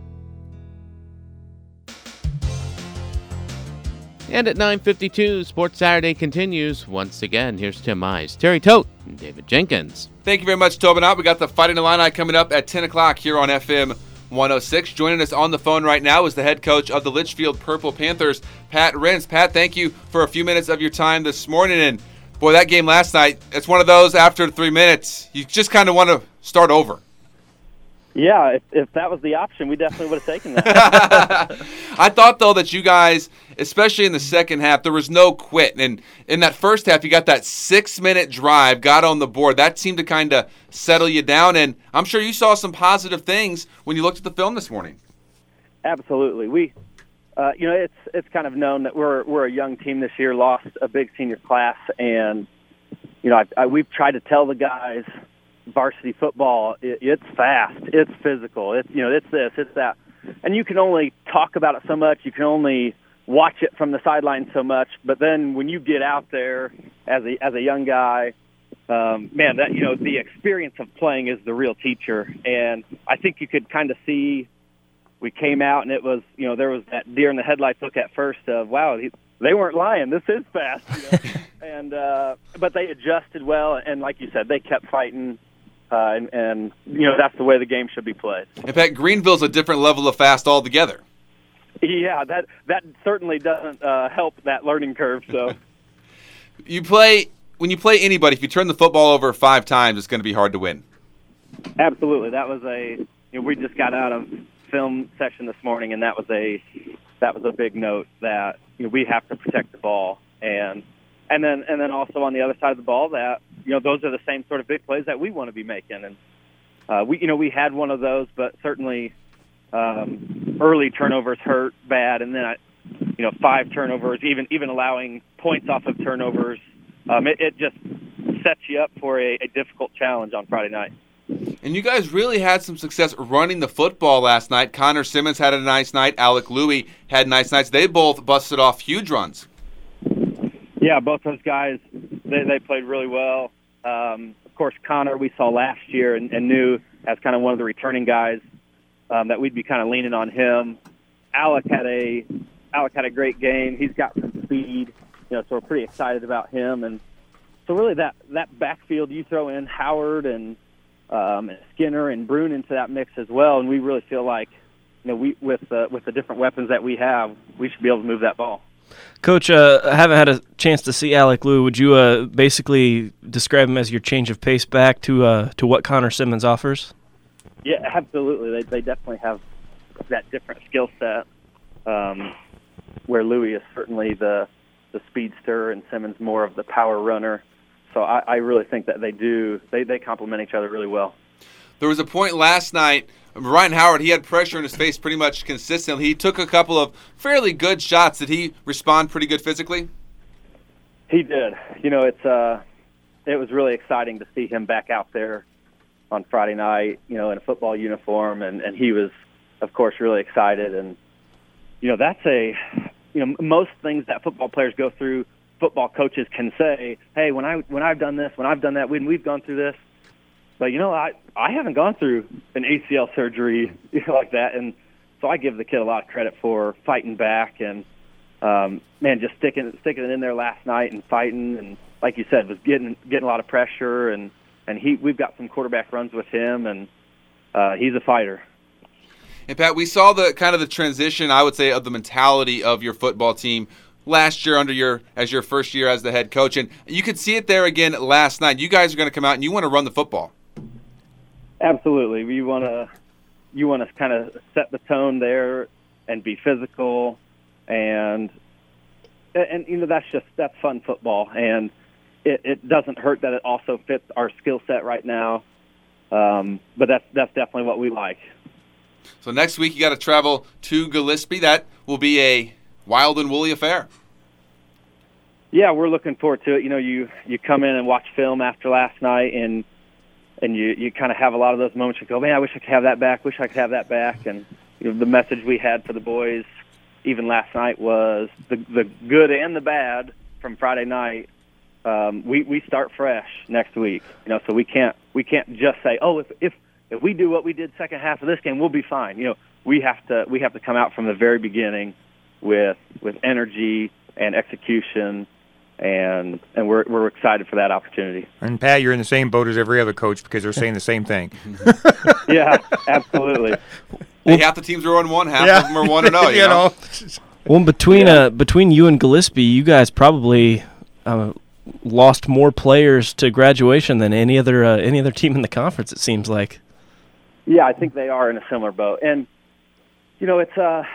And at 9:52, Sports Saturday continues. Once again, here's Tim Mize, Terry Tote, and David Jenkins. Thank you very much, Tobin. We got the Fighting Illini coming up at 10 o'clock here on FM 106. Joining us on the phone right now is the head coach of the Litchfield Purple Panthers, Pat Rentz. Pat, thank you for a few minutes of your time this morning. And, boy, that game last night, it's one of those after 3 minutes, you just kind of want to start over. Yeah, if that was the option, we definitely would have taken that. I thought, though, that you guys, especially in the second half, there was no quit. And in that first half, you got that 6-minute drive, got on the board. That seemed to kind of settle you down. And I'm sure you saw some positive things when you looked at the film this morning. Absolutely. We, it's kind of known that we're a young team this year, lost a big senior class. And, we've tried to tell the guys, varsity football, it's fast, it's physical, it's this, it's that, and you can only talk about it so much, you can only watch it from the sideline so much, but then when you get out there as a young guy, the experience of playing is the real teacher. And I think you could kind of see, we came out and it was, there was that deer in the headlights look at first of, wow, they weren't lying, this is fast, and but they adjusted well, and like you said, they kept fighting. And that's the way the game should be played. In fact, Greenville's a different level of fast altogether. Yeah, that certainly doesn't help that learning curve. So, when you play anybody, if you turn the football over 5 times, it's going to be hard to win. Absolutely, that was we just got out of film session this morning, and that was a big note that we have to protect the ball, and then also on the other side of the ball that. Those are the same sort of big plays that we want to be making, and we had one of those, but certainly early turnovers hurt bad, and then 5 turnovers, even allowing points off of turnovers, it just sets you up for a difficult challenge on Friday night. And you guys really had some success running the football last night. Connor Simmons had a nice night. Alec Louie had nice nights. They both busted off huge runs. Yeah, both those guys, they played really well. Of course, Connor we saw last year and knew as kind of one of the returning guys that we'd be kind of leaning on him. Alec had a great game. He's got some speed, so we're pretty excited about him. And so really that backfield, you throw in Howard and Skinner and Brune into that mix as well, and we really feel like we with the different weapons that we have, we should be able to move that ball. Coach, I haven't had a chance to see Alec Liu. Would you basically describe him as your change of pace back to what Connor Simmons offers? Yeah, absolutely. They definitely have that different skill set, where Louis is certainly the speedster and Simmons more of the power runner. So I really think that they complement each other really well. There was a point last night, Ryan Howard, he had pressure in his face pretty much consistently. He took a couple of fairly good shots. Did he respond pretty good physically? He did. It was really exciting to see him back out there on Friday night, in a football uniform, and he was, of course, really excited. And, that's most things that football players go through, football coaches can say, hey, when I've done this, when I've done that, when we've gone through this. But, I haven't gone through an ACL surgery like that, and so I give the kid a lot of credit for fighting back and, just sticking it in there last night and fighting, and like you said, was getting a lot of pressure, and we've got some quarterback runs with him, and he's a fighter. And Pat, we saw the kind of the transition, I would say, of the mentality of your football team last year as your first year as the head coach, and you could see it there again last night. You guys are going to come out and you want to run the football. Absolutely. You want to kind of set the tone there and be physical, and that's fun football, and it doesn't hurt that it also fits our skill set right now. But that's definitely what we like. So next week you got to travel to Gillespie. That will be a wild and woolly affair. Yeah, we're looking forward to it. You come in and watch film after last night, and you kind of have a lot of those moments. You go, man, I wish I could have that back. And the message we had for the boys, even last night, was the good and the bad from Friday night. We start fresh next week. So we can't just say, oh, if we do what we did second half of this game, we'll be fine. We have to come out from the very beginning with energy and execution. And we're excited for that opportunity. And Pat, you're in the same boat as every other coach because they're saying the same thing. Yeah, absolutely. Hey, half the teams are 1-1, half of them are 1-0. You know? Well, between you and Gillespie, you guys probably lost more players to graduation than any other team in the conference. It seems like. Yeah, I think they are in a similar boat, and it's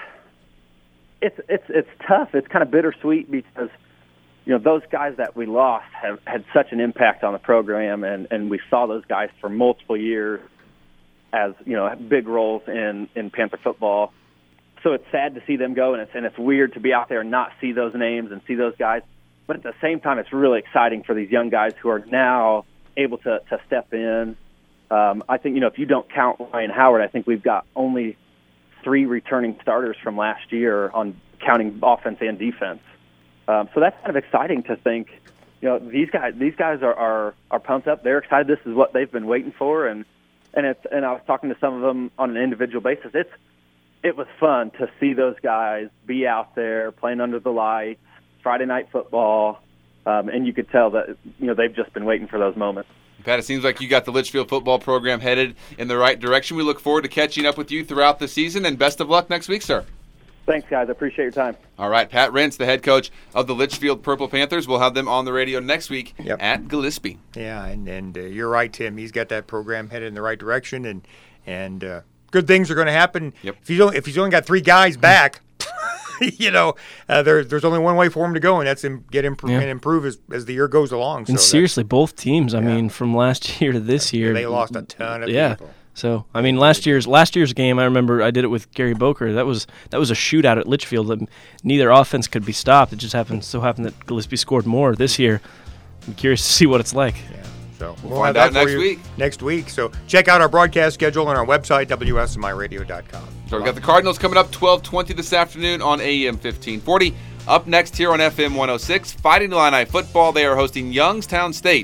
tough. It's kind of bittersweet because. Those guys that we lost have had such an impact on the program, and we saw those guys for multiple years as, big roles in Panther football. So it's sad to see them go, and it's weird to be out there and not see those names and see those guys. But at the same time, it's really exciting for these young guys who are now able to step in. I think, if you don't count Ryan Howard, I think we've got only 3 returning starters from last year on counting offense and defense. So that's kind of exciting to think. These guys are pumped up. They're excited. This is what they've been waiting for, and I was talking to some of them on an individual basis. It was fun to see those guys be out there playing under the lights, Friday night football, and you could tell that they've just been waiting for those moments. Pat, it seems like you got the Litchfield football program headed in the right direction. We look forward to catching up with you throughout the season, and best of luck next week, sir. Thanks, guys. I appreciate your time. All right, Pat Rentz, the head coach of the Litchfield Purple Panthers. We'll have them on the radio next week at Gillespie. Yeah, and you're right, Tim. He's got that program headed in the right direction, and good things are going to happen. Yep. If he's only got 3 guys back, there's only one way for him to go, and that's and improve as the year goes along. And so seriously, both teams. I mean, from last year to this year, they lost a ton of people. So, I mean, last year's game, I remember I did it with Gary Boker. That was a shootout at Litchfield. Neither offense could be stopped. It just happened that Gillespie scored more this year. I'm curious to see what it's like. Yeah. So we'll find out next week. So check out our broadcast schedule on our website, WSMIRadio.com. So we've got the Cardinals coming up 12:20 this afternoon on AM 1540. Up next here on FM 106, Fighting Illini football. They are hosting Youngstown State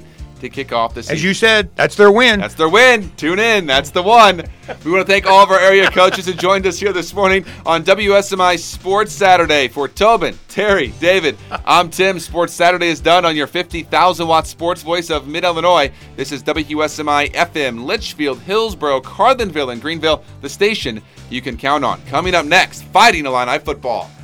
to kick off the season. As you said, that's their win. That's their win. Tune in. That's the one. We want to thank all of our area coaches who joined us here this morning on WSMI Sports Saturday. For Tobin, Terry, David, I'm Tim. Sports Saturday is done on your 50,000-watt sports voice of Mid-Illinois. This is WSMI FM, Litchfield, Hillsboro, Carlinville, and Greenville, the station you can count on. Coming up next, Fighting Illini football.